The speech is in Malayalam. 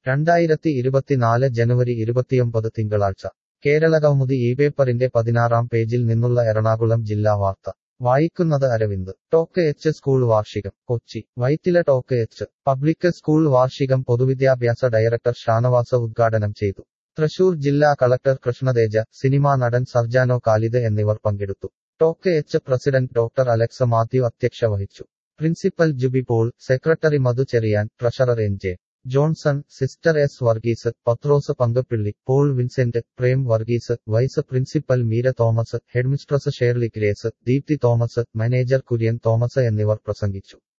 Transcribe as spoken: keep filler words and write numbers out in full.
രണ്ടായിരത്തി ഇരുപത്തിനാല് ജനുവരി ഇരുപത്തിയൊമ്പത് തിങ്കളാഴ്ച കേരളകൗമുദി ഈ പേപ്പറിന്റെ പതിനാറാം പേജിൽ നിന്നുള്ള എറണാകുളം ജില്ലാ വാർത്ത വായിക്കുന്നത് അരവിന്ദ് ടോക്ക് എച്ച് സ്കൂൾ വാർഷികം Kochi Vyttila Toc H public school വാർഷികം പൊതുവിദ്യാഭ്യാസ ഡയറക്ടർ ഷാനവാസ് ഉദ്ഘാടനം ചെയ്തു തൃശൂർ ജില്ലാ കളക്ടർ കൃഷ്ണതേജ സിനിമാ നടൻ സർജാനോ ഖാലിദ് എന്നിവർ പങ്കെടുത്തു Toc H president doctor Alex Mathew അധ്യക്ഷ വഹിച്ചു principal Jubi Paul secretary Madhu Cherian treasurer N J Johnson sister S Varghese Pathrose Pankappilly Paul Vincent Prem Varghese vice principal Meera Thomas headmistress Shirley Grace Deepthi Thomas manager Kurian Thomas എന്നിവർ പ്രസംഗിച്ചു.